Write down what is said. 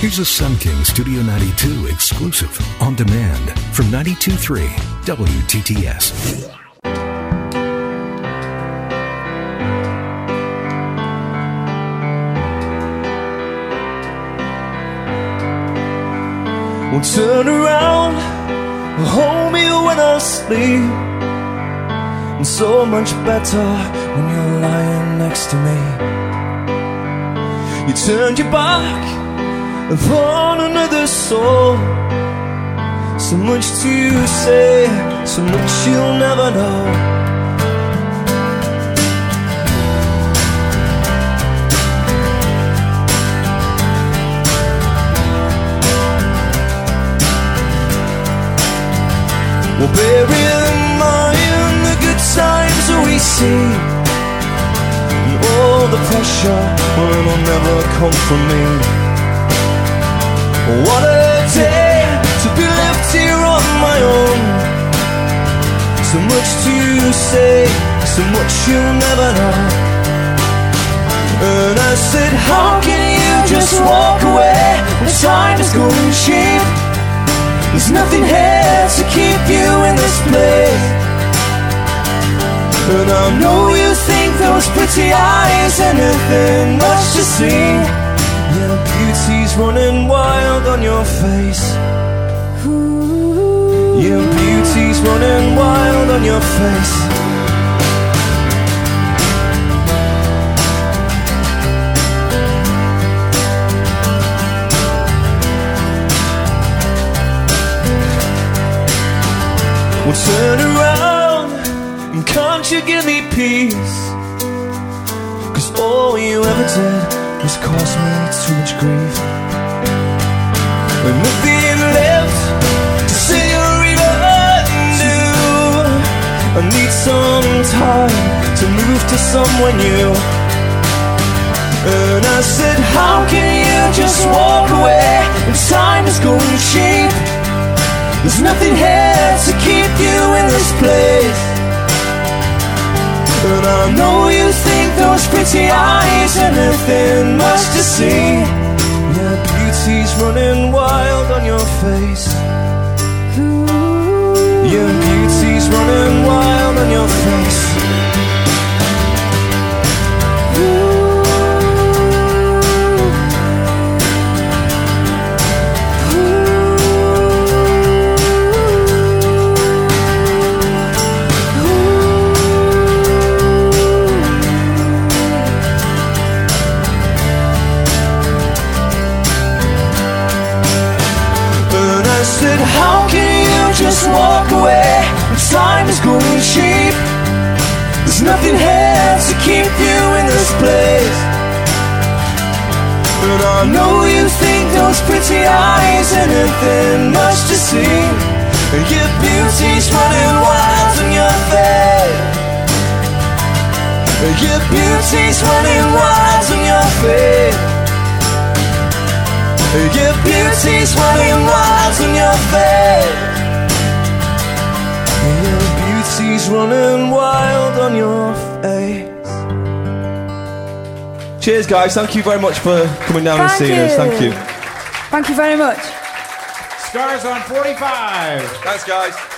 Here's a Sun King Studio 92 exclusive on demand from 92.3 WTTS. Well, turn around, hold me when I sleep. And so much better when you're lying next to me. You turned your back upon another soul. So much to say, so much you'll never know. We'll bury in mind the good times that we see, and all the pressure, well, it'll never come from me. What a day to be left here on my own. So much to say, so much you'll never know. And I said, how can you just walk away when time is going cheap? There's nothing here to keep you in this place. And I know you think those pretty eyes are nothing much to see. Yeah, beauty's running wild on your face. Yeah, beauty's running wild on your face. Well, turn around, and can't you give me peace? 'Cause all you ever did was cause me too much grief. With nothing left to say or even do, I need some time to move to somewhere new. And I said, how can you just walk away when time is going cheap? There's nothing here to keep you in this place. And I know you think those pretty eyes are nothing much to see. Yeah, beauty's running wild on your face. Yeah, beauty's running wild on your face. How can you just walk away when time is going cheap? There's nothing here to keep you in this place. But I know you think those pretty eyes are nothing much to see. Your beauty's running wild on your face. Your beauty's running wild on your face. Your beauty's running wild on your face. Your beauty's running wild on your face. Cheers, guys. Thank you very much for coming down and seeing us. Thank you. Thank you very much. Scars on 45. Thanks, guys.